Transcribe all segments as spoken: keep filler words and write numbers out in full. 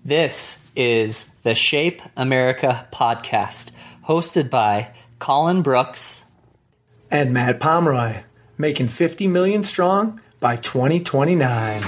This is the Shape America podcast, hosted by Colin Brooks and Matt Pomeroy, making fifty million strong by twenty twenty-nine.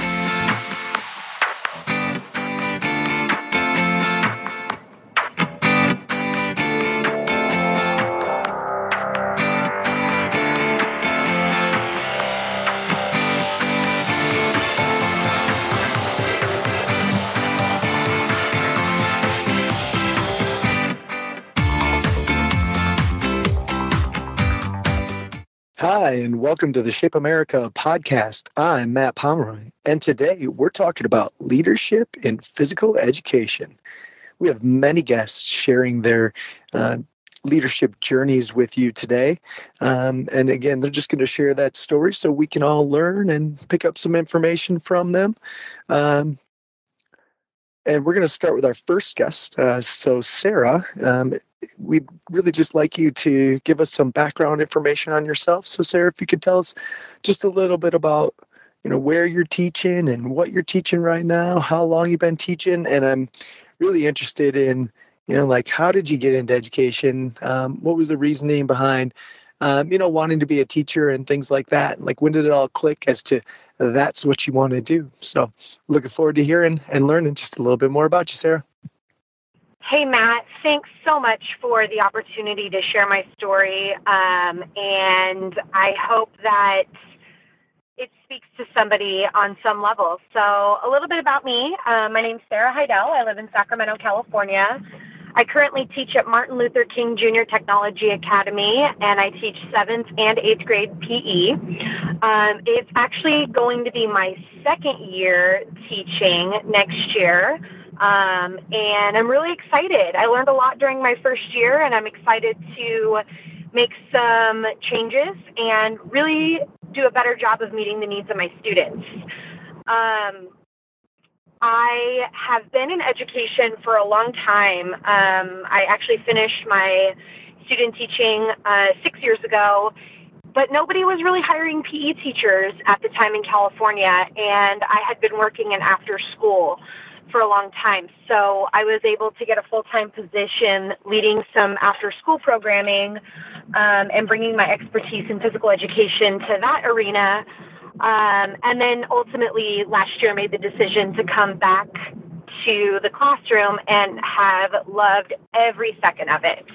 Hi, and welcome to the Shape America podcast. I'm Matt Pomeroy, and today we're talking about leadership in physical education. We have many guests sharing their uh, leadership journeys with you today. Um, and again, they're just going to share that story so we can all learn and pick up some information from them. Um, and we're going to start with our first guest. Uh, so, Sarah, um, we'd really just like you to give us some background information on yourself. So, Sarah, if you could tell us just a little bit about, you know, where you're teaching and what you're teaching right now, how long you've been teaching, and I'm really interested in, you know, like, how did you get into education? Um, what was the reasoning behind, um, you know, wanting to be a teacher and things like that? Like, when did it all click as to that's what you want to do? So, looking forward to hearing and learning just a little bit more about you, Sarah. Hey, Matt, thanks so much for the opportunity to share my story. Um, and I hope that it speaks to somebody on some level. So a little bit about me. Uh, my name's Sarah Heidel. I live in Sacramento, California. I currently teach at Martin Luther King Junior Technology Academy, and I teach seventh and eighth grade P E. Um, it's actually going to be my second year teaching next year. Um, and I'm really excited. I learned a lot during my first year, and I'm excited to make some changes and really do a better job of meeting the needs of my students. Um, I have been in education for a long time. Um, I actually finished my student teaching uh, six years ago, but nobody was really hiring P E teachers at the time in California, and I had been working in after school for a long time. So I was able to get a full-time position leading some after-school programming um, and bringing my expertise in physical education to that arena. Um, and then ultimately last year made the decision to come back to the classroom and have loved every second of it.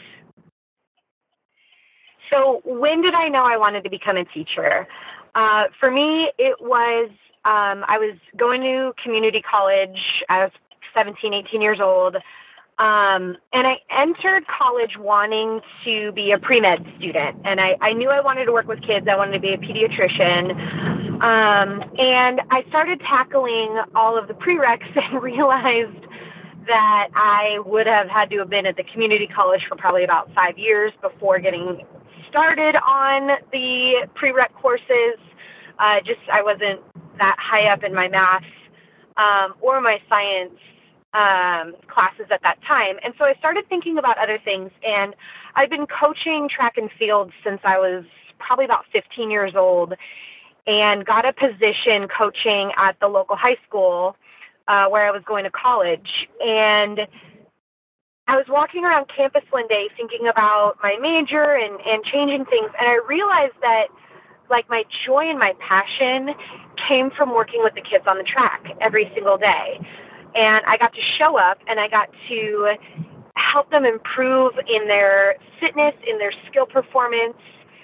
So when did I know I wanted to become a teacher? Uh, for me, it was Um, I was going to community college. I was seventeen, eighteen years old. Um, and I entered college wanting to be a pre-med student. And I, I knew I wanted to work with kids. I wanted to be a pediatrician. Um, and I started tackling all of the prereqs and realized that I would have had to have been at the community college for probably about five years before getting started on the prereq courses. Uh, just I wasn't that high up in my math um, or my science um, classes at that time. And so I started thinking about other things. And I've been coaching track and field since I was probably about fifteen years old, and got a position coaching at the local high school uh, where I was going to college. And I was walking around campus one day thinking about my major and, and changing things. And I realized that like my joy and my passion came from working with the kids on the track every single day. And I got to show up and I got to help them improve in their fitness, in their skill performance.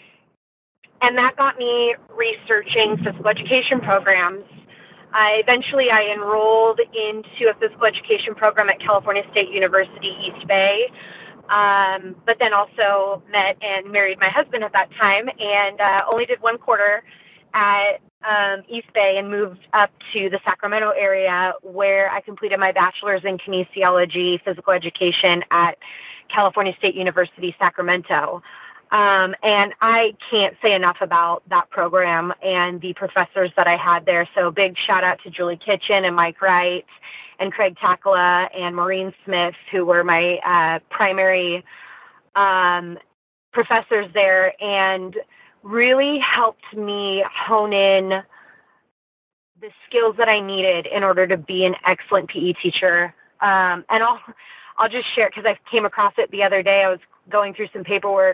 And that got me researching physical education programs. I eventually I enrolled into a physical education program at California State University, East Bay. Um, but then also met and married my husband at that time, and uh, only did one quarter at um, East Bay and moved up to the Sacramento area, where I completed my bachelor's in kinesiology, physical education at California State University, Sacramento. Um, and I can't say enough about that program and the professors that I had there. So big shout out to Julie Kitchen and Mike Wright and Craig Takala and Maureen Smith, who were my uh, primary um, professors there, and really helped me hone in the skills that I needed in order to be an excellent P E teacher. Um, and I'll, I'll just share, because I came across it the other day. I was going through some paperwork.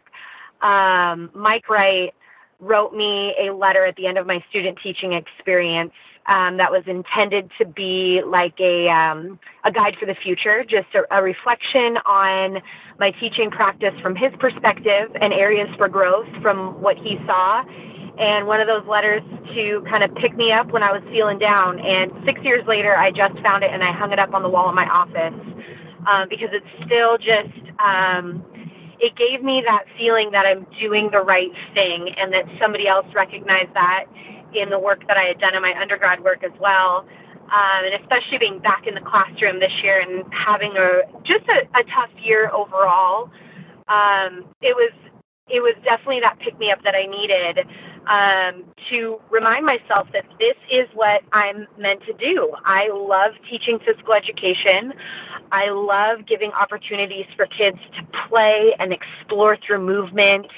Um, Mike Wright wrote me a letter at the end of my student teaching experience um, that was intended to be like a, um, a guide for the future, just a, a reflection on my teaching practice from his perspective and areas for growth from what he saw. And one of those letters to kind of pick me up when I was feeling down. And six years later, I just found it and I hung it up on the wall in my office um, because it's still just, um, it gave me that feeling that I'm doing the right thing and that somebody else recognized that in the work that I had done in my undergrad work as well. Um, and especially being back in the classroom this year and having a just a, a tough year overall. Um, it was it was definitely that pick-me-up that I needed um, to remind myself that this is what I'm meant to do. I love teaching physical education. I love giving opportunities for kids to play and explore through movement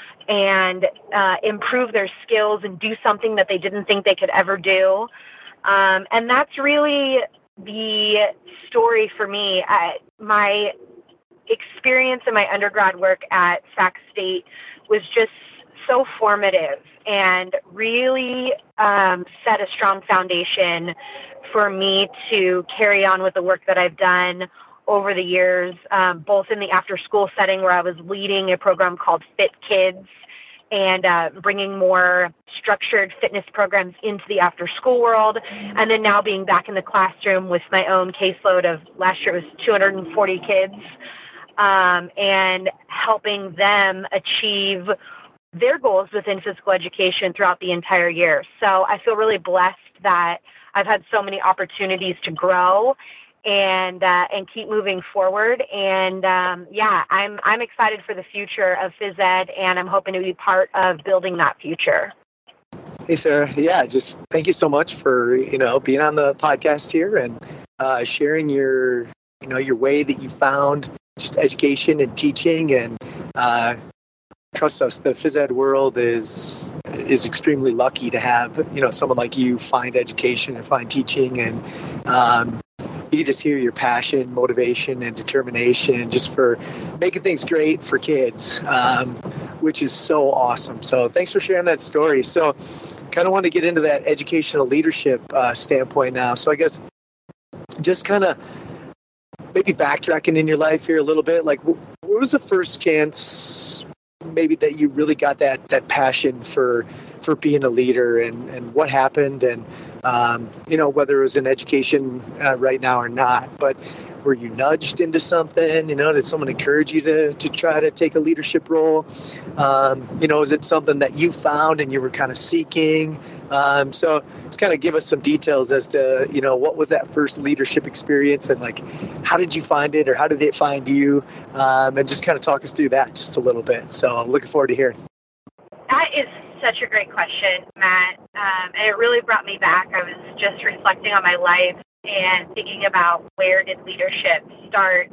and uh, improve their skills and do something that they didn't think they could ever do. Um, and that's really the story for me. I, my experience in my undergrad work at Sac State was just so formative and really um, set a strong foundation for me to carry on with the work that I've done over the years, um, both in the after-school setting where I was leading a program called Fit Kids and uh, bringing more structured fitness programs into the after-school world, and then now being back in the classroom with my own caseload of, last year it was two hundred forty kids, um, and helping them achieve their goals within physical education throughout the entire year. So I feel really blessed that I've had so many opportunities to grow and uh, and keep moving forward. And um, yeah, I'm I'm excited for the future of phys ed, and I'm hoping to be part of building that future. Hey, Sarah. Yeah, just thank you so much for, you know, being on the podcast here and uh, sharing your, you know, your way that you found just education and teaching. And uh, trust us, the phys ed world is is extremely lucky to have, you know, someone like you find education and find teaching. And um, you can just hear your passion, motivation, and determination just for making things great for kids, um, which is so awesome. So thanks for sharing that story. So kind of want to get into that educational leadership uh, standpoint now. So I guess just kind of maybe backtracking in your life here a little bit, like what was the first chance maybe that you really got that that passion for for being a leader, and, and what happened, and um, you know, whether it was in education uh, right now or not, but were you nudged into something? You know, did someone encourage you to to try to take a leadership role? Um, you know, is it something that you found and you were kind of seeking? Um, so just kind of give us some details as to, you know, what was that first leadership experience, and like, how did you find it, or how did it find you? Um, and just kind of talk us through that just a little bit. So I'm looking forward to hearing. That is such a great question, Matt. Um, and it really brought me back. I was just reflecting on my life and thinking about where did leadership start.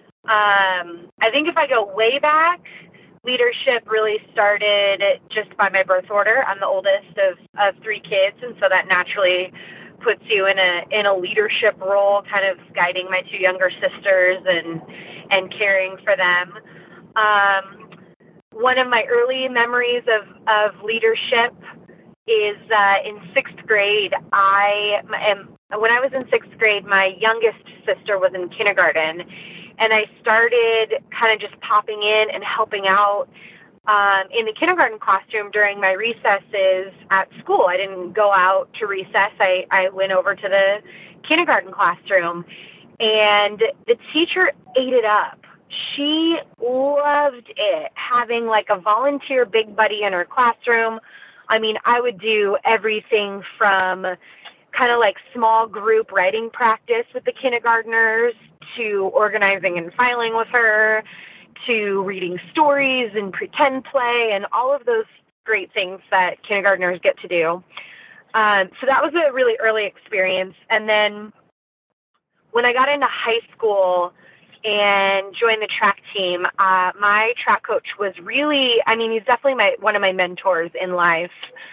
Um, I think if I go way back, leadership really started just by my birth order. I'm the oldest of, of three kids, and so that naturally puts you in a in a leadership role, kind of guiding my two younger sisters and and caring for them. Um, one of my early memories of, of leadership is uh, in sixth grade. I am when I was in sixth grade, my youngest sister was in kindergarten, and I started kind of just popping in and helping out um, in the kindergarten classroom during my recesses at school. I didn't go out to recess. I, I went over to the kindergarten classroom, and the teacher ate it up. She loved it, having like a volunteer big buddy in her classroom. I mean, I would do everything from kind of like small group writing practice with the kindergartners to organizing and filing with her, to reading stories and pretend play and all of those great things that kindergartners get to do. Um, so that was a really early experience. And then when I got into high school and joined the track team, uh, my track coach was really, I mean, he's definitely my one of my mentors in life.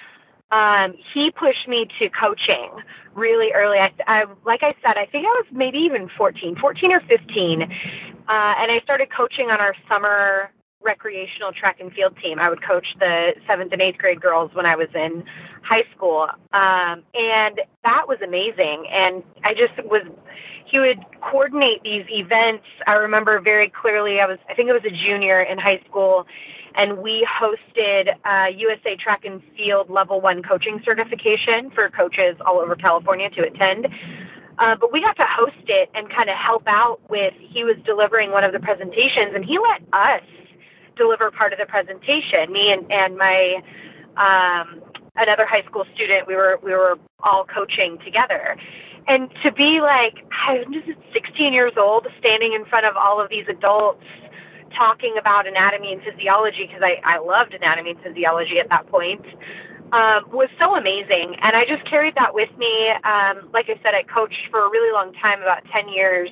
um, he pushed me to coaching really early. I, I, like I said, I think I was maybe even fourteen, fourteen or fifteen. Uh, and I started coaching on our summer recreational track and field team. I would coach the seventh and eighth grade girls when I was in high school. Um, and that was amazing. And I just was, he would coordinate these events. I remember very clearly, I was, I think it was a junior in high school, and we hosted uh, U S A Track and Field Level One coaching certification for coaches all over California to attend. Uh, but we got to host it and kind of help out with, he was delivering one of the presentations, and he let us deliver part of the presentation. Me and, and my um, another high school student, we were we were all coaching together. And to be like, I'm just sixteen years old, standing in front of all of these adults, talking about anatomy and physiology, because I, I loved anatomy and physiology at that point, um, was so amazing. And I just carried that with me. Um, like I said, I coached for a really long time, about ten years,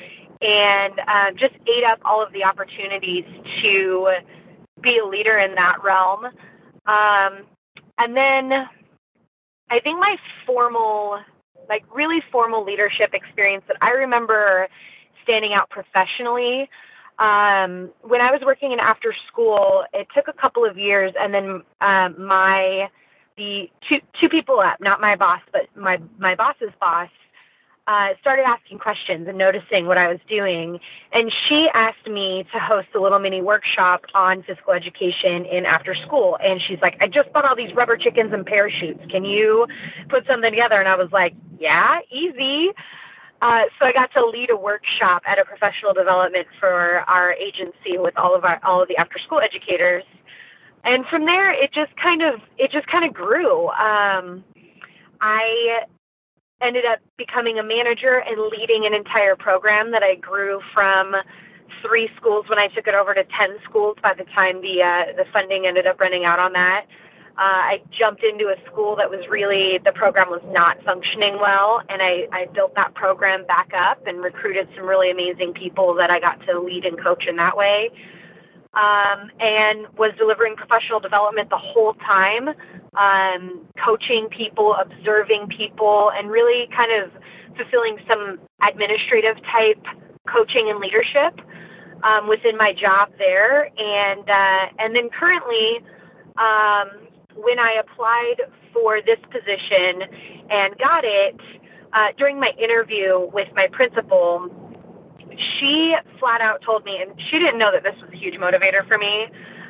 and uh, just ate up all of the opportunities to be a leader in that realm. Um, and then I think my formal, like really formal leadership experience that I remember standing out professionally, um, when I was working in after school, it took a couple of years, and then um, my, the two, two people up, not my boss, but my, my boss's boss, Uh, started asking questions and noticing what I was doing. And she asked me to host a little mini workshop on physical education in after school. And she's like, I just bought all these rubber chickens and parachutes. Can you put something together? And I was like, yeah, easy. Uh, so I got to lead a workshop at a professional development for our agency with all of our, all of the after school educators. And from there, it just kind of, it just kind of grew. Um, I ended up becoming a manager and leading an entire program that I grew from three schools when I took it over to ten schools by the time the uh, the funding ended up running out on that. Uh, I jumped into a school that was really, the program was not functioning well, and I, I built that program back up and recruited some really amazing people that I got to lead and coach in that way. Um, and was delivering professional development the whole time, um, coaching people, observing people, and really kind of fulfilling some administrative type coaching and leadership um, within my job there. And uh, and then currently, um, when I applied for this position and got it, uh, during my interview with my principal, she flat out told me, and she didn't know that this was a huge motivator for me.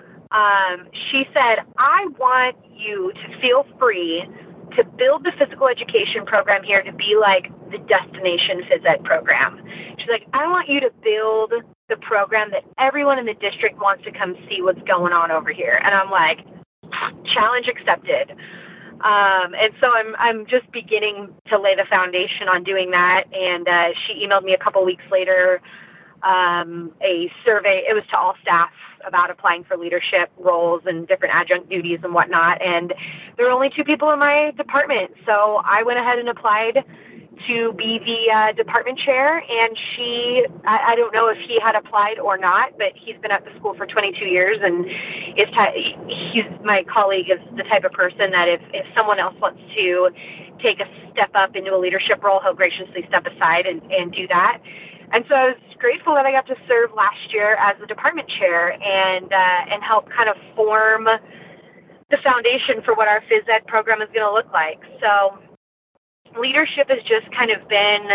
Um, she said, I want you to feel free to build the physical education program here to be like the destination phys ed program. She's like, I want you to build the program that everyone in the district wants to come see what's going on over here. And I'm like, challenge accepted. Um, and so I'm I'm just beginning to lay the foundation on doing that. And uh, she emailed me a couple weeks later um, a survey. It was to all staff about applying for leadership roles and different adjunct duties and whatnot. And there were only two people in my department. So I went ahead and applied to be the uh, department chair. And she, I, I don't know if he had applied or not, but he's been at the school for twenty-two years. And is t- he's, my colleague is the type of person that if, if someone else wants to take a step up into a leadership role, he'll graciously step aside and, and do that. And so I was grateful that I got to serve last year as the department chair and uh, and help kind of form the foundation for what our phys ed program is going to look like. So leadership has just kind of been,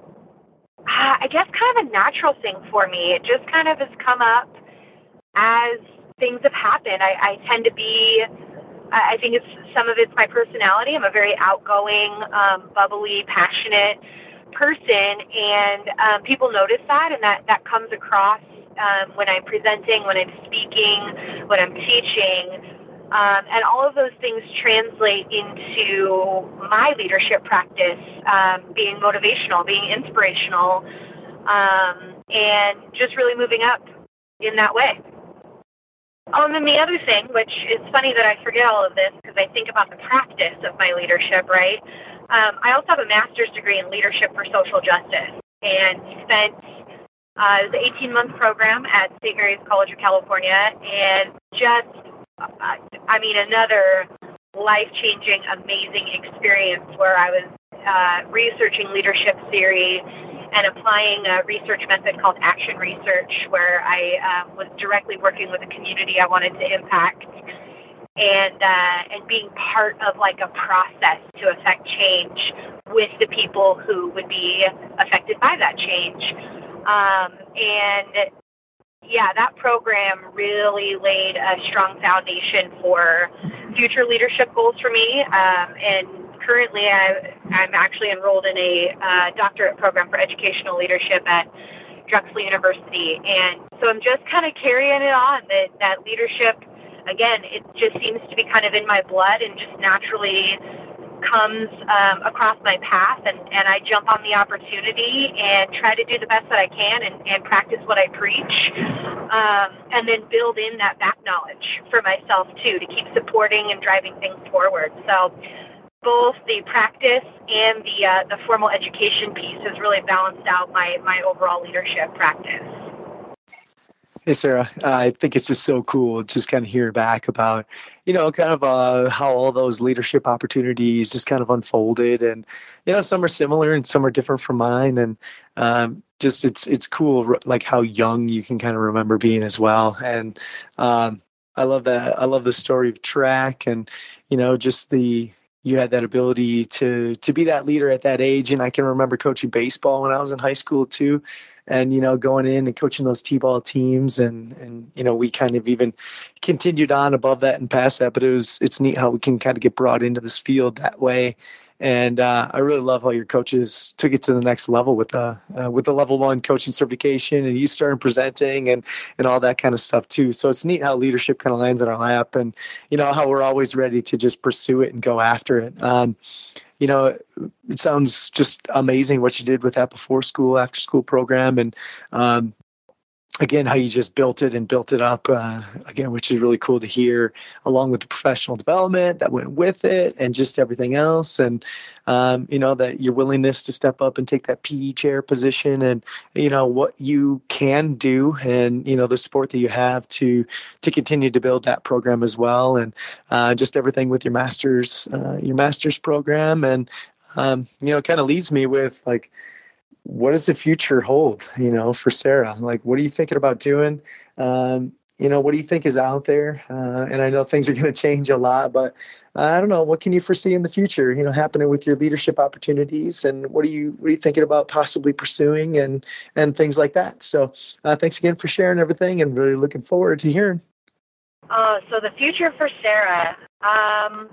uh, I guess, kind of a natural thing for me. It just kind of has come up as things have happened. I, I tend to be, I think it's some of it's my personality. I'm a very outgoing, um, bubbly, passionate person, and um, people notice that, and that, that comes across um, when I'm presenting, when I'm speaking, when I'm teaching. Um, and all of those things translate into my leadership practice, um, being motivational, being inspirational, um, and just really moving up in that way. Oh, and then the other thing, which is funny that I forget all of this because I think about the practice of my leadership, right? Um, I also have a master's degree in leadership for social justice and spent uh, it was an eighteen-month program at Saint Mary's College of California, and just I mean, another life-changing, amazing experience where I was uh, researching leadership theory and applying a research method called action research, where I uh, was directly working with a community I wanted to impact, and uh, and being part of like a process to affect change with the people who would be affected by that change. Um, and yeah, that program really laid a strong foundation for future leadership goals for me. Um, and currently I, I'm actually enrolled in a uh, doctorate program for educational leadership at Drexel University. And so I'm just kind of carrying it on, that, that leadership, again, it just seems to be kind of in my blood and just naturally comes um, across my path, and, and I jump on the opportunity and try to do the best that I can and, and practice what I preach, um, and then build in that back knowledge for myself too, to keep supporting and driving things forward. So both the practice and the uh, the formal education piece has really balanced out my, my overall leadership practice. Hey, Sarah, uh, I think it's just so cool just kind of hear back about, you know, kind of uh, how all those leadership opportunities just kind of unfolded. And, you know, some are similar and some are different from mine. And um, just it's it's cool, like how young you can kind of remember being as well. And um, I love that. I love the story of track and, you know, just the you had that ability to to be that leader at that age. And I can remember coaching baseball when I was in high school, too. And, you know, going in and coaching those T-ball teams, and, and, you know, we kind of even continued on above that and past that, but it was, it's neat how we can kind of get brought into this field that way. And uh, I really love how your coaches took it to the next level with the, uh, with the level one coaching certification, and you started presenting and, and all that kind of stuff too. So it's neat how leadership kind of lands in our lap, and, you know, how we're always ready to just pursue it and go after it. Um, You know, it sounds just amazing what you did with that before school, after school program. And um, again, how you just built it and built it up, uh, again, which is really cool to hear, along with the professional development that went with it and just everything else. And, um, you know, that your willingness to step up and take that P E chair position, and, you know, what you can do, and, you know, the support that you have to, to continue to build that program as well. And uh, just everything with your master's, uh, your master's program. And, um, you know, it kind of leaves me with like, what does the future hold, you know, for Sarah? Like, what are you thinking about doing? Um, you know, what do you think is out there? Uh, and I know things are going to change a lot, but uh, I don't know, what can you foresee in the future, you know, happening with your leadership opportunities, and what are you, what are you thinking about possibly pursuing, and, and things like that. So uh, thanks again for sharing everything, and really looking forward to hearing. Uh, so the future for Sarah, um,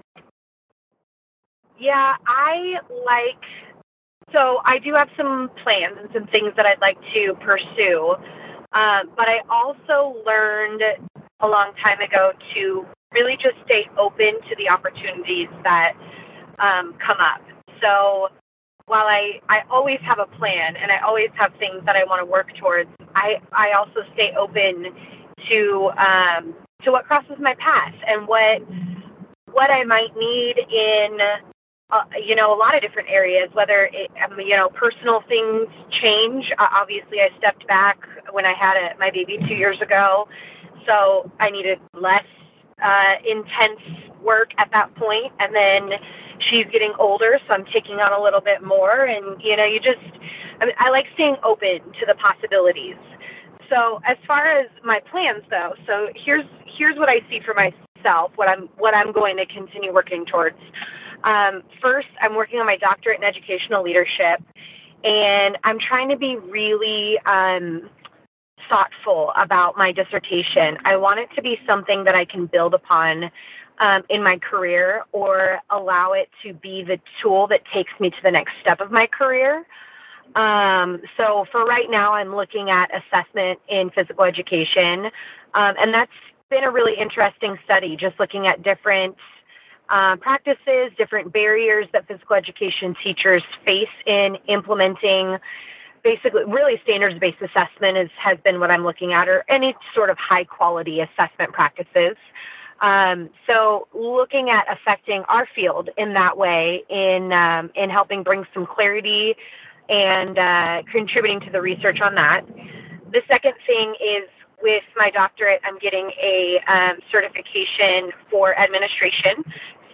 yeah, I like, So I do have some plans and some things that I'd like to pursue, um, but I also learned a long time ago to really just stay open to the opportunities that um, come up. So while I, I always have a plan and I always have things that I want to work towards, I, I also stay open to um, to what crosses my path and what what I might need in Uh, you know, a lot of different areas, whether, it, um, you know, personal things change. Uh, obviously, I stepped back when I had a, my baby two years ago, so I needed less uh, intense work at that point. And then she's getting older, so I'm taking on a little bit more. And, you know, you just, I mean, I like staying open to the possibilities. So as far as my plans, though, so here's here's what I see for myself, what I'm what I'm going to continue working towards. Um, first, I'm working on my doctorate in educational leadership, and I'm trying to be really um, thoughtful about my dissertation. I want it to be something that I can build upon um, in my career, or allow it to be the tool that takes me to the next step of my career. Um, so for right now, I'm looking at assessment in physical education, um, and that's been a really interesting study, just looking at different Uh, practices, different barriers that physical education teachers face in implementing basically really standards-based assessment is, has been what I'm looking at, or any sort of high-quality assessment practices. Um, so looking at affecting our field in that way, in, um, in helping bring some clarity and uh, contributing to the research on that. The second thing is, with my doctorate, I'm getting a um, certification for administration.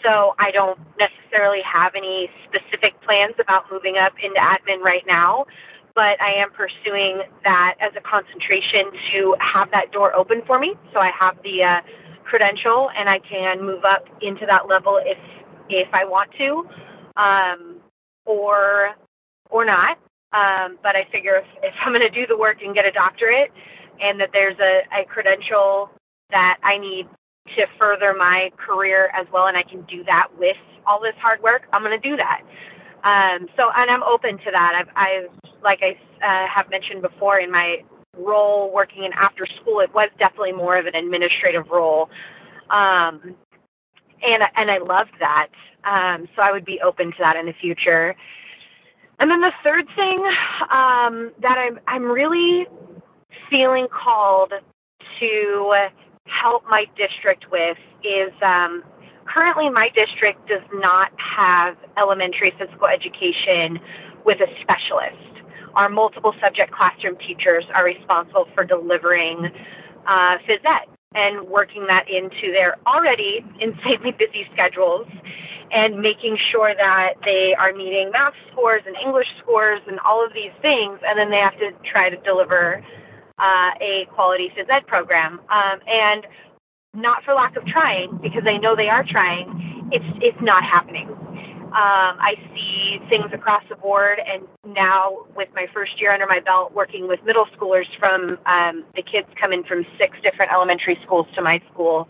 so I don't necessarily have any specific plans about moving up into admin right now, but I am pursuing that as a concentration to have that door open for me. So I have the uh, credential and I can move up into that level if if I want to, um, or or not. Um, but I figure if, if I'm going to do the work and get a doctorate, and that there's a, a credential that I need to further my career as well, and I can do that with all this hard work, I'm going to do that. Um, so, and I'm open to that. I've, I've like I uh, have mentioned before, in my role working in after school, it was definitely more of an administrative role. Um, and, and I loved that. Um, so I would be open to that in the future. And then the third thing um, that I'm, I'm really feeling called to help my district with is um, currently my district does not have elementary physical education with a specialist. Our multiple subject classroom teachers are responsible for delivering uh, phys ed and working that into their already insanely busy schedules and making sure that they are meeting math scores and English scores and all of these things, and then they have to try to deliver uh, a quality phys ed program. Um, and not for lack of trying, because I know they are trying, it's it's not happening. Um, I see things across the board, and now with my first year under my belt working with middle schoolers, from um, the kids coming from six different elementary schools to my school,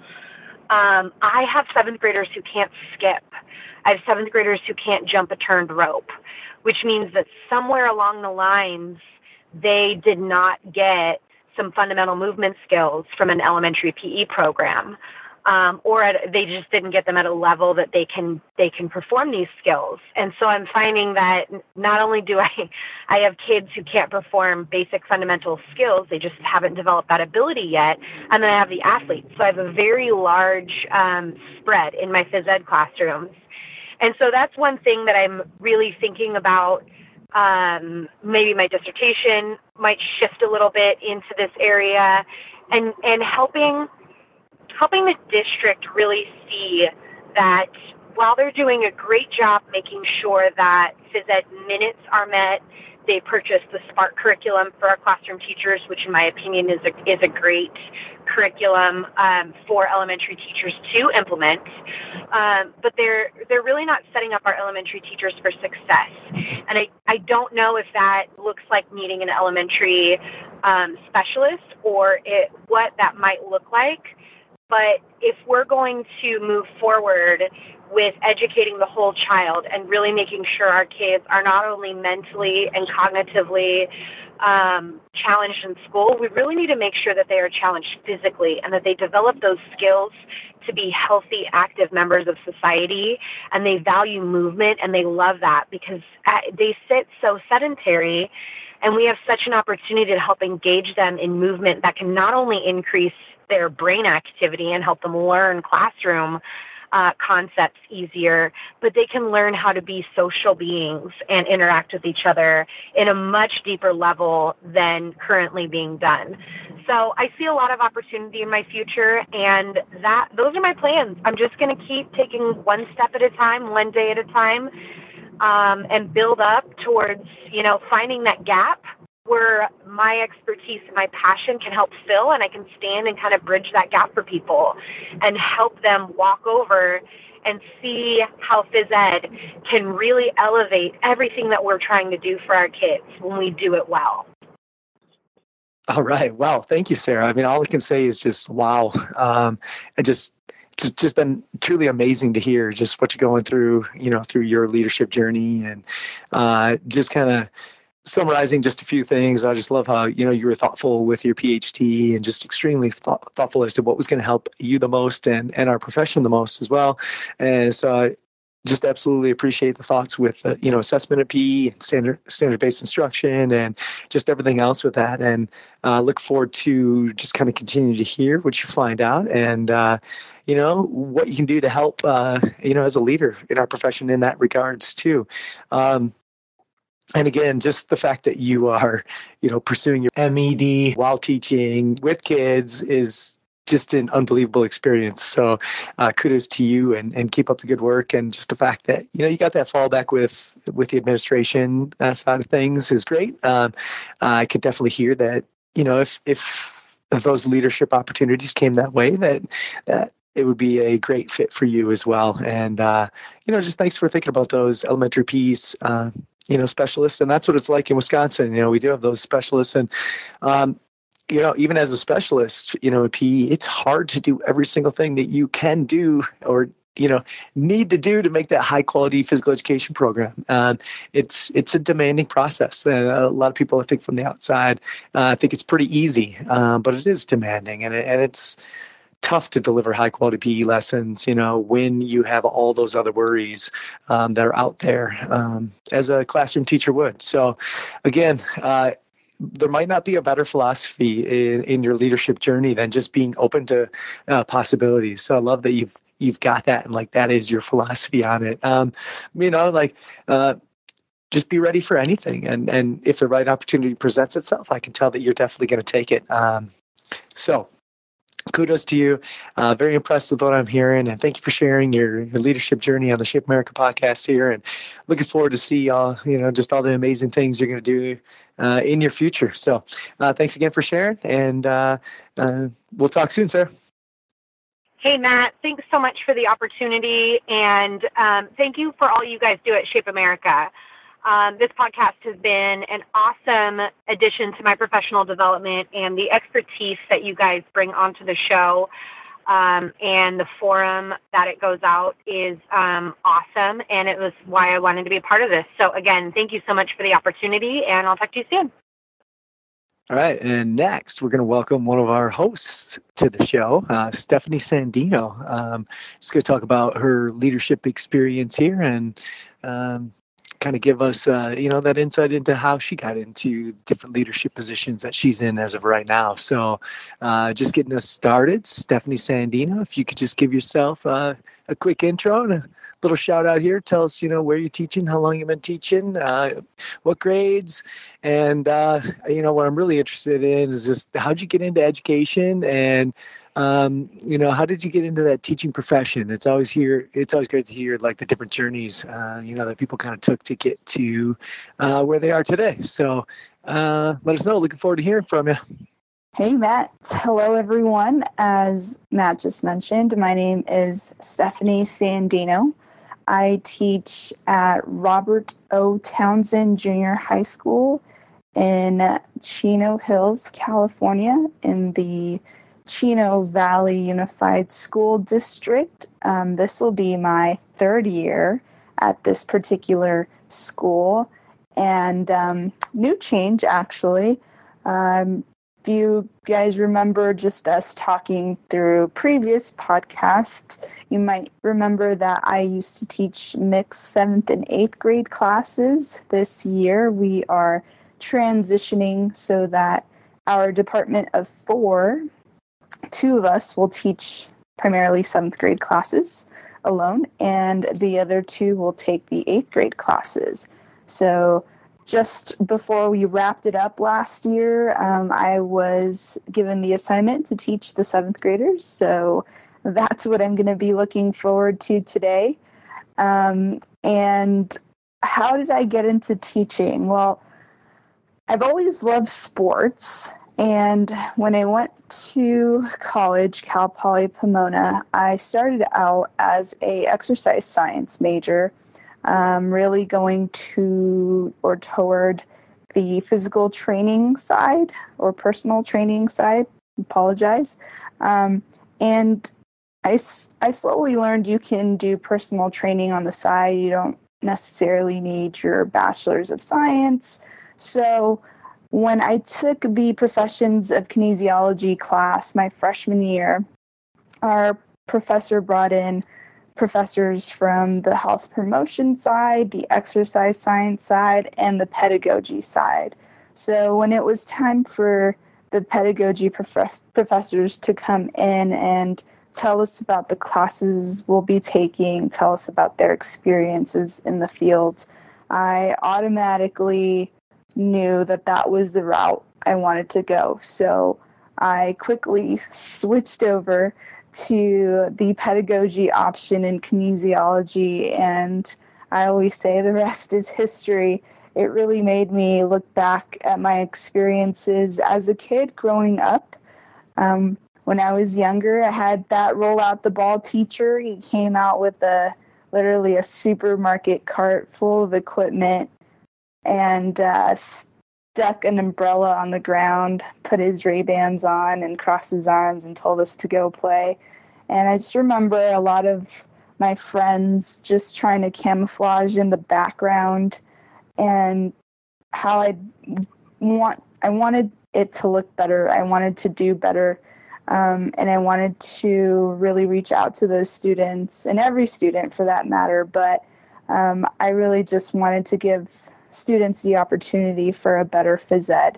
um, I have seventh graders who can't skip. I have seventh graders who can't jump a turned rope, which means that somewhere along the lines, they did not get some fundamental movement skills from an elementary P E program. Um, or at, they just didn't get them at a level that they can they can perform these skills. And so I'm finding that not only do I I have kids who can't perform basic fundamental skills, they just haven't developed that ability yet, and then I have the athletes. So I have a very large um, spread in my phys ed classrooms. And so that's one thing that I'm really thinking about. Um, maybe my dissertation might shift a little bit into this area, and and helping helping the district really see that while they're doing a great job making sure that phys ed minutes are met, they purchased the Spark curriculum for our classroom teachers, which in my opinion is a, is a great curriculum um, for elementary teachers to implement. Um, but they're they're really not setting up our elementary teachers for success. And I, I don't know if that looks like needing an elementary um, specialist or it, what that might look like. But if we're going to move forward with educating the whole child and really making sure our kids are not only mentally and cognitively um, challenged in school, we really need to make sure that they are challenged physically and that they develop those skills to be healthy, active members of society, and they value movement, and they love that because they sit so sedentary, and we have such an opportunity to help engage them in movement that can not only increase their brain activity and help them learn classroom uh, concepts easier, but they can learn how to be social beings and interact with each other in a much deeper level than currently being done. So I see a lot of opportunity in my future, and that those are my plans. I'm just going to keep taking one step at a time, one day at a time, um, and build up towards, you know, finding that gap where my expertise and my passion can help fill, and I can stand and kind of bridge that gap for people and help them walk over and see how phys ed can really elevate everything that we're trying to do for our kids when we do it well. All right. Wow. Thank you, Sarah. I mean, all I can say is just wow. Um, and just it's just been truly amazing to hear just what you're going through, you know, through your leadership journey, and uh, just kind of summarizing just a few things. I just love how, you know, you were thoughtful with your PhD and just extremely thought, thoughtful as to what was going to help you the most and, and our profession the most as well. And so I just absolutely appreciate the thoughts with, uh, you know, assessment of P E and standard, standard-based instruction and just everything else with that. And uh, look forward to just kind of continue to hear what you find out and, uh, you know, what you can do to help, uh, you know, as a leader in our profession in that regards too. Um, And again, just the fact that you are, you know, pursuing your M E D while teaching with kids is just an unbelievable experience. So uh, kudos to you, and, and keep up the good work. And just the fact that, you know, you got that fallback with, with the administration uh, side of things is great. Um, I could definitely hear that, you know, if, if, if those leadership opportunities came that way, that, that it would be a great fit for you as well. And, uh, you know, just thanks for thinking about those elementary P's, uh, you know, specialists. And that's what it's like in Wisconsin. You know, we do have those specialists. And, um, you know, even as a specialist, you know, P E, it's hard to do every single thing that you can do or, you know, need to do to make that high quality physical education program. Um, it's it's a demanding process. And a lot of people, I think, from the outside, uh, think it's pretty easy, um, but it is demanding, and it, and it's tough to deliver high quality P E lessons, you know, when you have all those other worries um, that are out there, um, as a classroom teacher would. So, again, uh, there might not be a better philosophy in, in your leadership journey than just being open to uh, possibilities. So I love that you've you've got that, and like that is your philosophy on it. Um, you know, like uh, just be ready for anything, and and if the right opportunity presents itself, I can tell that you're definitely going to take it. Um, so. Kudos to you. Uh, very impressed with what I'm hearing, and thank you for sharing your, your leadership journey on the Shape America podcast here. And looking forward to see all, you know, just all the amazing things you're going to do uh, in your future. So, uh, thanks again for sharing, and uh, uh, we'll talk soon, sir. Hey, Matt, thanks so much for the opportunity, and um, thank you for all you guys do at Shape America. Um, this podcast has been an awesome addition to my professional development, and the expertise that you guys bring onto the show um, and the forum that it goes out is um, awesome, and it was why I wanted to be a part of this. So again, thank you so much for the opportunity, and I'll talk to you soon. All right, and next we're going to welcome one of our hosts to the show, uh, Stephanie Sandino. Um, she's going to talk about her leadership experience here, and um, kind of give us, uh, you know, that insight into how she got into different leadership positions that she's in as of right now. So uh, just getting us started, Stephanie Sandino, if you could just give yourself uh, a quick intro and a little shout out here. Tell us, you know, where you're teaching, how long you've been teaching, uh, what grades, and, uh, you know, what I'm really interested in is just how'd you get into education, and Um, you know, how did you get into that teaching profession? It's always here. It's always great to hear like the different journeys, uh, you know, that people kind of took to get to uh, where they are today. So uh, let us know. Looking forward to hearing from you. Hey, Matt. Hello, everyone. As Matt just mentioned, my name is Stephanie Sandino. I teach at Robert O. Townsend Junior High School in Chino Hills, California, in the Chino Valley Unified School District. Um, this will be my third year at this particular school, and um, new change, actually. Um, if you guys remember just us talking through previous podcasts, you might remember that I used to teach mixed seventh and eighth grade classes. This year, we are transitioning so that our department of four, two of us will teach primarily seventh grade classes alone, and the other two will take the eighth grade classes. So just before we wrapped it up last year, um, I was given the assignment to teach the seventh graders. So that's what I'm going to be looking forward to today. Um, and how did I get into teaching? Well, I've always loved sports. And when I went to college, Cal Poly Pomona, I started out as a exercise science major, um, really going to or toward the physical training side or personal training side. Apologize. Um, and I, I slowly learned you can do personal training on the side. You don't necessarily need your bachelor's of science. So when I took the Professions of Kinesiology class my freshman year, our professor brought in professors from the health promotion side, the exercise science side, and the pedagogy side. So when it was time for the pedagogy prof- professors to come in and tell us about the classes we'll be taking, tell us about their experiences in the field, I automatically knew that that was the route I wanted to go. So I quickly switched over to the pedagogy option in kinesiology, and I always say the rest is history. It really made me look back at my experiences as a kid growing up. Um, when I was younger, I had that roll out the ball teacher. He came out with a literally a supermarket cart full of equipment and uh, stuck an umbrella on the ground, put his Ray-Bans on and crossed his arms and told us to go play. And I just remember a lot of my friends just trying to camouflage in the background, and how I want I wanted it to look better. I wanted to do better. Um, and I wanted to really reach out to those students, and every student for that matter. But um, I really just wanted to give students the opportunity for a better phys ed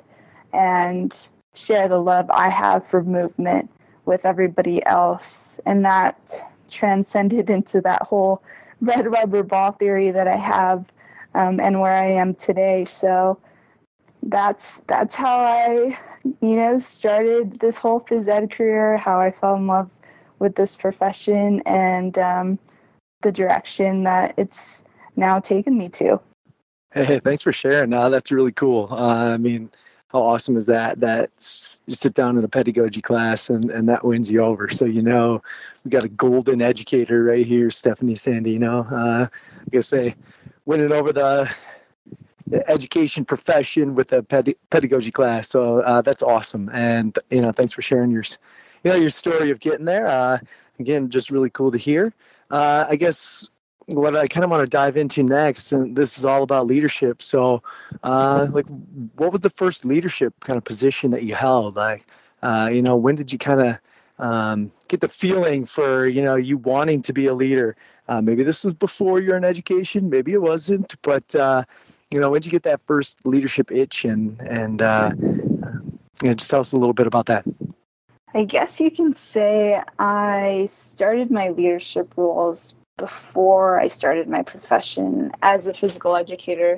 and share the love I have for movement with everybody else. And that transcended into that whole red rubber ball theory that I have um, and where I am today. So that's that's how I, you know, started this whole phys ed career, how I fell in love with this profession, and um, the direction that it's now taken me to. Hey, thanks for sharing. Uh, that's really cool. Uh, I mean, how awesome is that? That you sit down in a pedagogy class and, and that wins you over. So, you know, we got a golden educator right here, Stephanie Sandino. Uh, I guess say winning over the, the education profession with a ped- pedagogy class. So uh, that's awesome. And, you know, thanks for sharing your, you know, your story of getting there. Uh, again, just really cool to hear. Uh, I guess what I kind of want to dive into next, and this is all about leadership. So, uh, like, what was the first leadership kind of position that you held? Like, uh, you know, when did you kind of um, get the feeling for, you know, you wanting to be a leader? Uh, maybe this was before you're in education, maybe it wasn't, but, uh, you know, when did you get that first leadership itch? And, and uh, you know, just tell us a little bit about that. I guess you can say I started my leadership roles before I started my profession as a physical educator.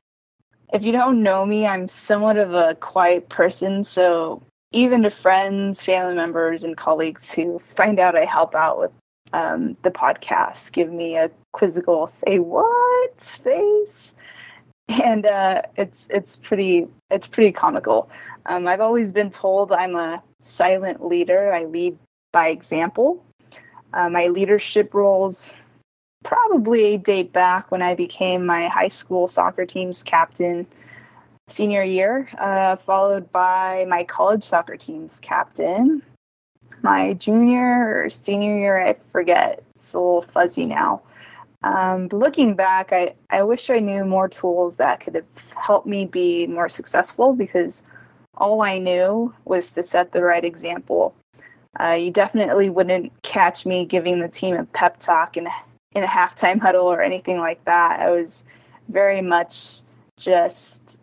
If you don't know me, I'm somewhat of a quiet person, so even to friends, family members, and colleagues who find out I help out with um, the podcast give me a quizzical "say what" face, and uh, it's it's pretty it's pretty comical. Um, I've always been told I'm a silent leader. I lead by example. Uh, my leadership roles probably date back when I became my high school soccer team's captain senior year, uh, followed by my college soccer team's captain. My junior or senior year, I forget. It's a little fuzzy now. Um, but looking back, I, I wish I knew more tools that could have helped me be more successful, because all I knew was to set the right example. Uh, you definitely wouldn't catch me giving the team a pep talk in, in a halftime huddle or anything like that. I was very much just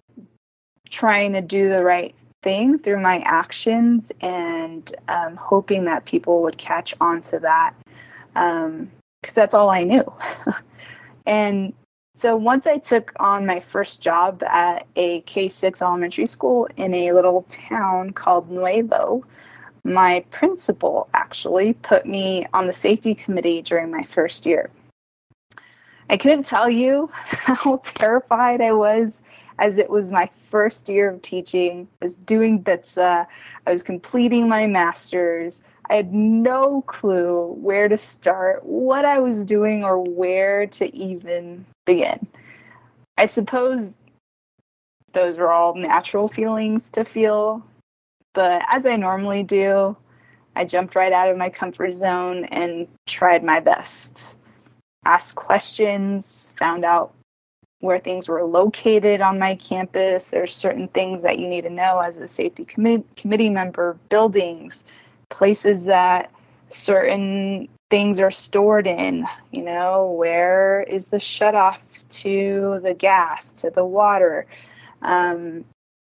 trying to do the right thing through my actions, and um, hoping that people would catch on to that, because um, that's all I knew. And so once I took on my first job at a K six elementary school in a little town called Nuevo, my principal actually put me on the safety committee during my first year. I couldn't tell you how terrified I was, as it was my first year of teaching. I was doing B I T S A. I was completing my master's. I had no clue where to start, what I was doing, or where to even begin. I suppose those were all natural feelings to feel, but as I normally do, I jumped right out of my comfort zone and tried my best. Asked questions, found out where things were located on my campus. There's certain things that you need to know as a safety commi- committee member, buildings, places that certain things are stored in, you know, where is the shutoff to the gas, to the water. Um,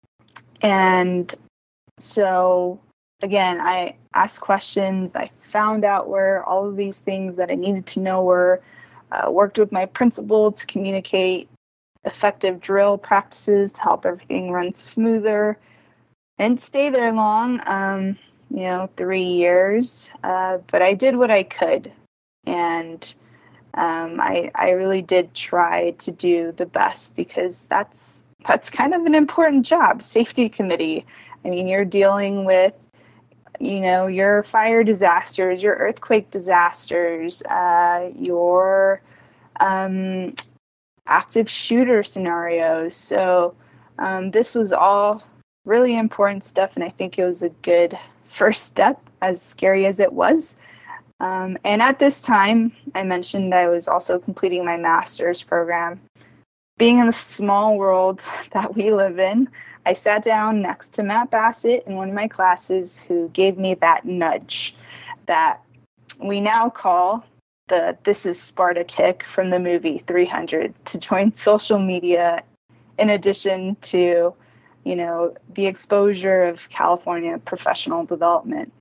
and so, again, I asked questions. I found out where all of these things that I needed to know were, uh, worked with my principal to communicate effective drill practices to help everything run smoother. I didn't stay there long, um, you know, three years, uh, but I did what I could. And um, I, I really did try to do the best, because that's that's kind of an important job, safety committee. I mean, you're dealing with, you know, your fire disasters, your earthquake disasters, uh, your um, active shooter scenarios. So um, this was all really important stuff, and I think it was a good first step, as scary as it was. Um, and at this time, I mentioned I was also completing my master's program. Being in the small world that we live in, I sat down next to Matt Bassett in one of my classes, who gave me that nudge that we now call the "This is Sparta" kick from the movie three hundred, to join social media, in addition to, you know, the exposure of California professional development.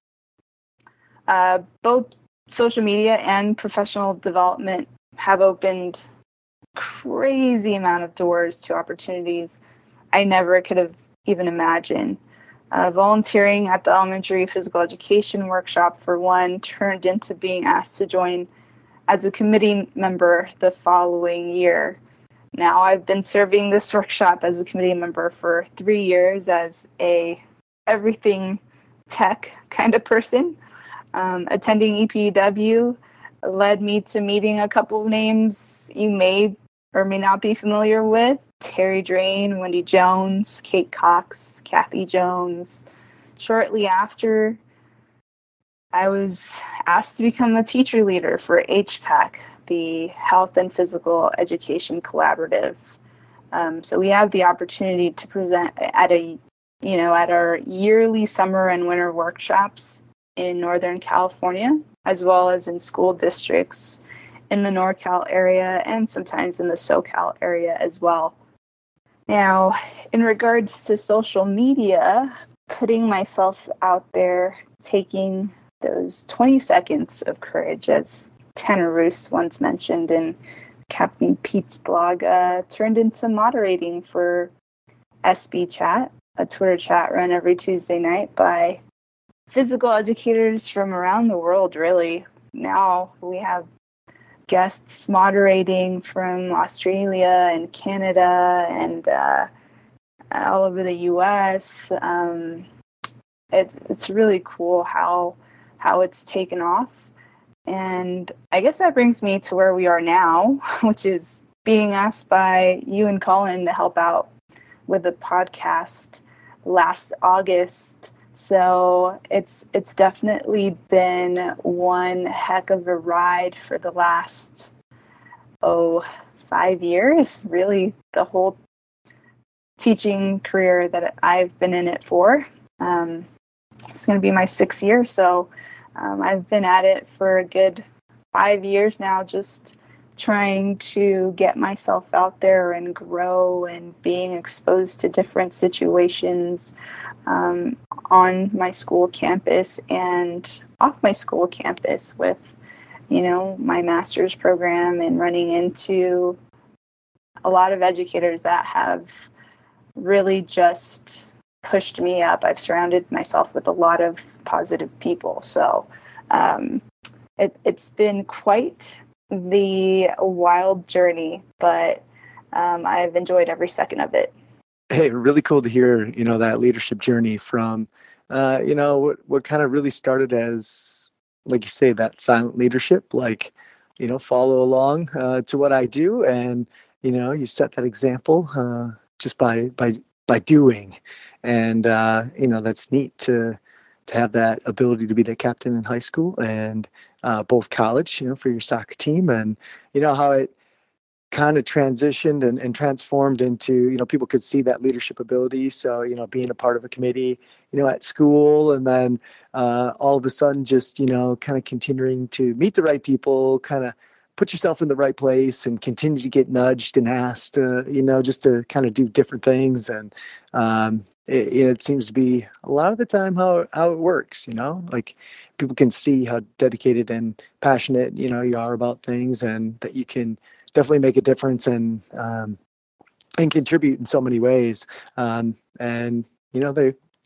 Uh, both social media and professional development have opened crazy amount of doors to opportunities I never could have even imagined. Uh, volunteering at the elementary physical education workshop, for one, turned into being asked to join as a committee member the following year. Now, I've been serving this workshop as a committee member for three years as a everything tech kind of person. Um, attending E P U W led me to meeting a couple of names you may or may not be familiar with: Terry Drain, Wendy Jones, Kate Cox, Kathy Jones. Shortly after, I was asked to become a teacher leader for H PAC, the Health and Physical Education Collaborative. Um, so we have the opportunity to present at a, you know, at our yearly summer and winter workshops in Northern California, as well as in school districts in the NorCal area and sometimes in the SoCal area as well. Now, in regards to social media, putting myself out there, taking those twenty seconds of courage, as Tanner Roos once mentioned in Captain Pete's blog, uh, turned into moderating for S B Chat, a Twitter chat run every Tuesday night by physical educators from around the world, really. Now we have guests moderating from Australia and Canada and uh, all over the U S. Um, it's it's really cool how how it's taken off. And I guess that brings me to where we are now, which is being asked by you and Colin to help out with the podcast last August. So it's it's definitely been one heck of a ride for the last, oh, five years, really the whole teaching career that I've been in it for. Um, it's going to be my sixth year, so um, I've been at it for a good five years now, just trying to get myself out there and grow and being exposed to different situations um, on my school campus and off my school campus with, you know, my master's program, and running into a lot of educators that have really just pushed me up. I've surrounded myself with a lot of positive people. So um, it, it's been quite the wild journey, but um, I've enjoyed every second of it. Hey, really cool to hear, you know, that leadership journey from, uh, you know, what, what kind of really started as, like you say, that silent leadership, like, you know, follow along uh, to what I do. And, you know, you set that example uh, just by, by, by doing. And, uh, you know, that's neat to, to have that ability to be the captain in high school and uh, both college, you know, for your soccer team, and, you know, how it kind of transitioned and, and transformed into, you know, people could see that leadership ability. So, you know, being a part of a committee, you know, at school, and then uh, all of a sudden just, you know, kind of continuing to meet the right people, kind of put yourself in the right place and continue to get nudged and asked, uh, you know, just to kind of do different things. And um, it, it seems to be a lot of the time how, how it works, you know, like people can see how dedicated and passionate, you know, you are about things, and that you can definitely make a difference and um, and contribute in so many ways. Um, and you know, they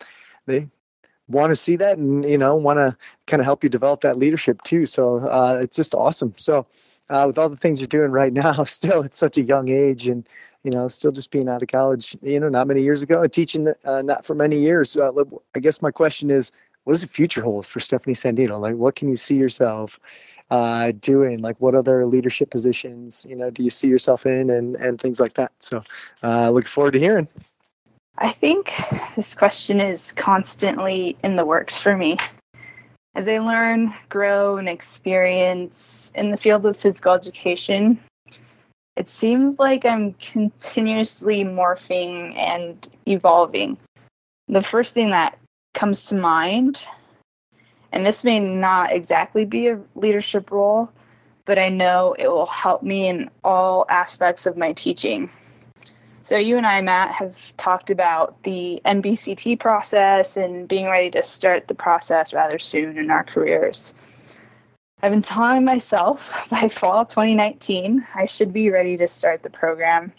they want to see that and, you know, want to kind of help you develop that leadership too. So uh, it's just awesome. So uh, with all the things you're doing right now, still at such a young age and, you know, still just being out of college, you know, not many years ago and teaching uh, not for many years. Uh, I guess my question is, what does the future hold for Stephanie Sandino? Like, what can you see yourself uh, doing? Like, what other leadership positions, you know, do you see yourself in and, and things like that? So uh, looking forward to hearing. I think this question is constantly in the works for me. As I learn, grow, and experience in the field of physical education, it seems like I'm continuously morphing and evolving. The first thing that comes to mind, and this may not exactly be a leadership role, but I know it will help me in all aspects of my teaching. So you and I, Matt, have talked about the N B C T process and being ready to start the process rather soon in our careers. I've been telling myself by fall twenty nineteen, I should be ready to start the program.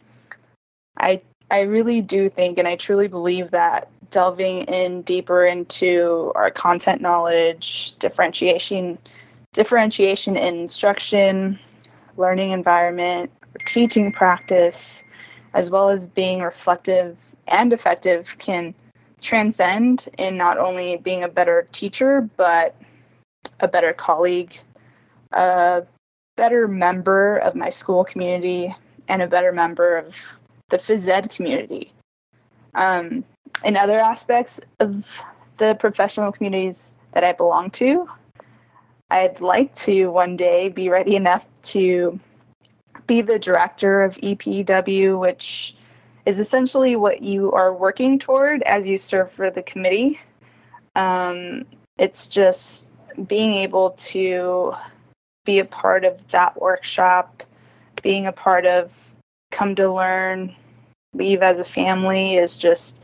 I I really do think, and I truly believe that delving in deeper into our content knowledge, differentiation, differentiation in instruction, learning environment, teaching practice, as well as being reflective and effective can transcend in not only being a better teacher, but a better colleague, a better member of my school community, and a better member of the phys ed community. Um, in other aspects of the professional communities that I belong to, I'd like to one day be ready enough to be the director of E P W, which is essentially what you are working toward as you serve for the committee. Um, it's just being able to be a part of that workshop, being a part of Come to Learn, Leave as a Family is just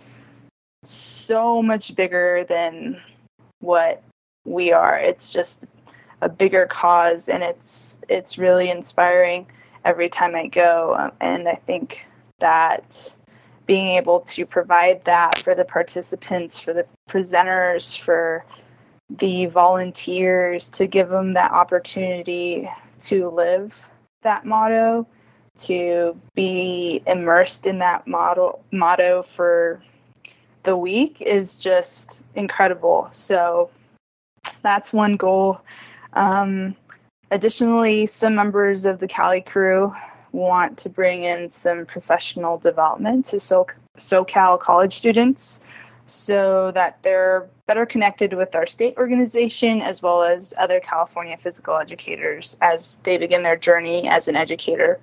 so much bigger than what we are. It's just a bigger cause, and it's it's really inspiring every time I go. Um, and I think that being able to provide that for the participants, for the presenters, for the volunteers, to give them that opportunity to live that motto, to be immersed in that motto, motto for the week is just incredible. So that's one goal. Um, Additionally, some members of the Cali crew want to bring in some professional development to So- SoCal college students so that they're better connected with our state organization as well as other California physical educators as they begin their journey as an educator.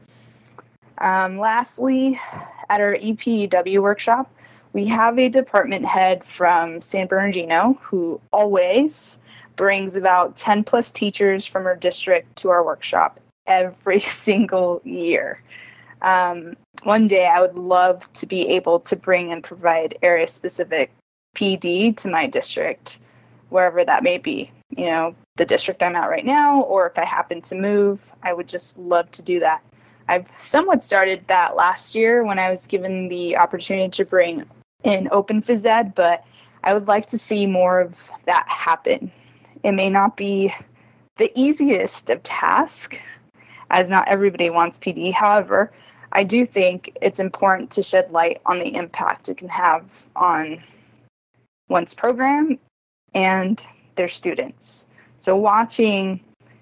Um, lastly, at our E P W workshop, we have a department head from San Bernardino who always brings about ten plus teachers from her district to our workshop every single year. Um, one day I would love to be able to bring and provide area specific P D to my district, wherever that may be, you know, the district I'm at right now, or if I happen to move, I would just love to do that. I've somewhat started that last year when I was given the opportunity to bring in Open Phys Ed, but I would like to see more of that happen. It may not be the easiest of tasks, as not everybody wants P D. However, I do think it's important to shed light on the impact it can have on one's program and their students. So watching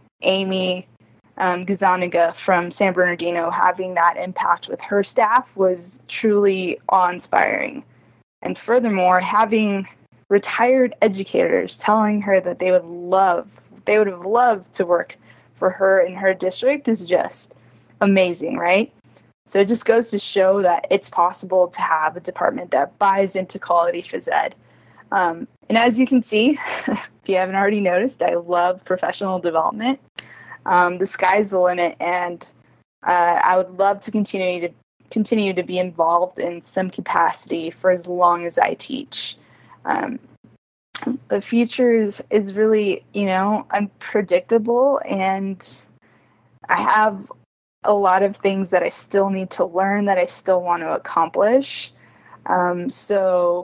Amy um, Gazaniga from San Bernardino having that impact with her staff was truly awe-inspiring. And furthermore, having retired educators telling her that they would love, they would have loved to work for her in her district is just amazing, right? So it just goes to show that it's possible to have a department that buys into quality phys ed. Um, and as you can see, if you haven't already noticed, I love professional development. Um, the sky's the limit, and uh, I would love to continue to continue to be involved in some capacity for as long as I teach. Um, the future is, is really, you know, unpredictable, and I have a lot of things that I still need to learn, that I still want to accomplish. Um, so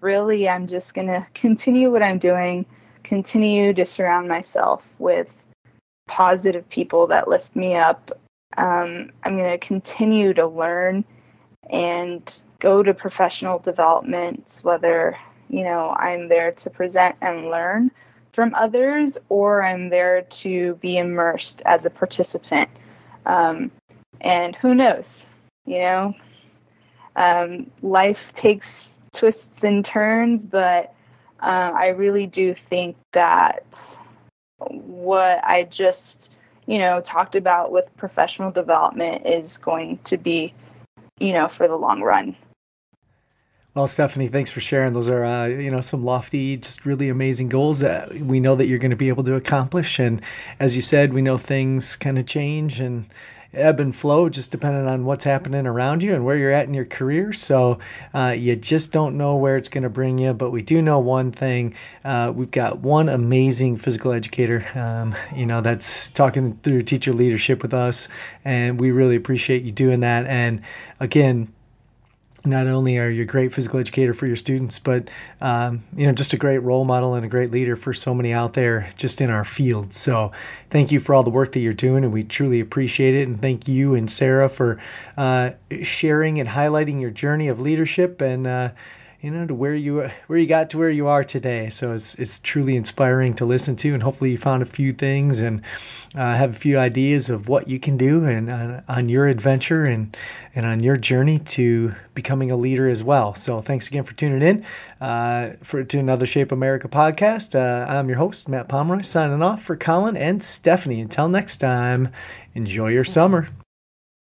really, I'm just going to continue what I'm doing, continue to surround myself with positive people that lift me up. Um, I'm going to continue to learn and go to professional developments, whether, you know, I'm there to present and learn from others, or I'm there to be immersed as a participant. Um, and who knows, you know, um, life takes twists and turns, but uh, I really do think that what I just, you know, talked about with professional development is going to be, you know, for the long run. Well, Stephanie, thanks for sharing. Those are, uh, you know, some lofty, just really amazing goals that we know that you're going to be able to accomplish. And as you said, we know things kind of change and ebb and flow just depending on what's happening around you and where you're at in your career. So uh, you just don't know where it's going to bring you. But we do know one thing. Uh, we've got one amazing physical educator, um, you know, that's talking through teacher leadership with us. And we really appreciate you doing that. And again, not only are you a great physical educator for your students, but, um, you know, just a great role model and a great leader for so many out there just in our field. So thank you for all the work that you're doing, and we truly appreciate it. And thank you and Sarah for uh, sharing and highlighting your journey of leadership and, uh, you know, to where you where you got to where you are today. So it's it's truly inspiring to listen to, and hopefully you found a few things and uh, have a few ideas of what you can do and uh, on your adventure and and on your journey to becoming a leader as well. So thanks again for tuning in uh, for to another Shape America podcast. Uh, I'm your host, Matt Pomeroy, signing off for Colin and Stephanie. Until next time, enjoy your summer.